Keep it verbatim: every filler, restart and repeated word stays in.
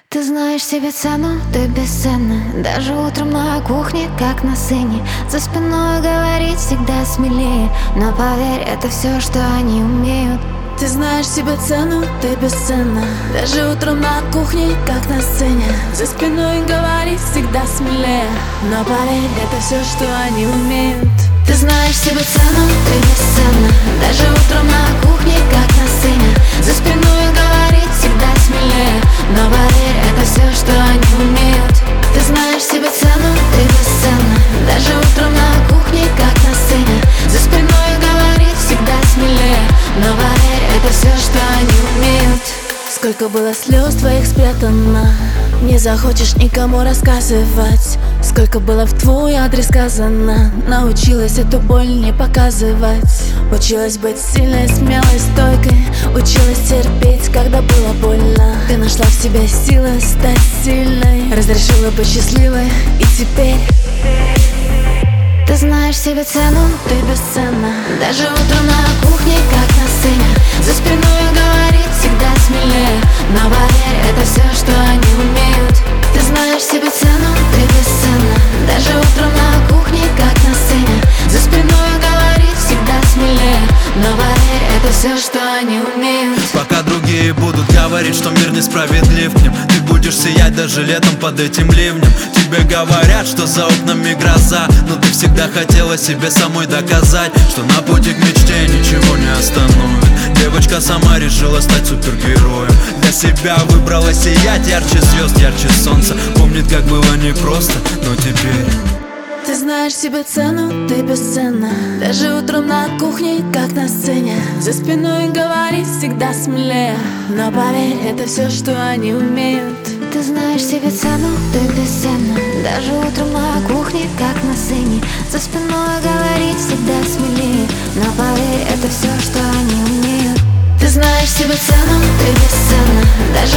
Ты знаешь себе цену, ты бесценна. Даже утром на кухне, как на сцене. За спиной говорить всегда смелее. Но поверь, это все, что они умеют. Ты знаешь себе цену, ты бесценна. Даже утром на кухне, как на сцене. За спиной говорить всегда смелее. Но поверь, это все, что они умеют. Ты знаешь себе цену, ты бесценна. Даже утром на кухне, как на сцене. За спиной говорить всегда смелее. Но поверь, это все, что они умеют. Ты знаешь себе цену, ты бесценна. Даже утром на кухне, как на сцене. За спиной говорить всегда смелее. Но поверь, это все, что они умеют. Сколько было слез твоих спрятано, не захочешь никому рассказывать. Сколько было в твой адрес сказано, научилась эту боль не показывать. Училась быть сильной, смелой, стойкой. Училась терпеть, когда было больно. Ты нашла в себе силы стать сильной. Разрешила быть счастливой, и теперь ты знаешь себе цену, ты бесценна. Даже утром на кухне, как на сцене. За спиной говорить всегда смелее. Но поверь, это все, что они умеют. Ты знаешь себе цену, ты бесценна. Даже утром на кухне, как на сцене. За спиной говорить всегда смелее. Но поверь, это все, что они умеют. Пока другие будут говорить, что мир несправедлив к ним, ты будешь сиять даже летом под этим ливнем. Тебе говорят, что за окнами гроза, но ты всегда хотела себе самой доказать, что на пути к мечте ничего не остановит. Девочка сама решила стать супергероем. Для себя выбрала сиять ярче звезд, ярче солнца. Помнит, как было непросто, но теперь ты знаешь себе цену, ты бесценна. Даже утром на кухне, как на сцене. За спиной говорить всегда смелее. Но поверь, это все, что они умеют. Ты знаешь себе цену, ты бесценна. Даже утром на кухне, как на сцене. За спиной говорить всегда смелее. Но поверь, это все, что они умеют. Ты знаешь себе цену, ты бесценна. Даже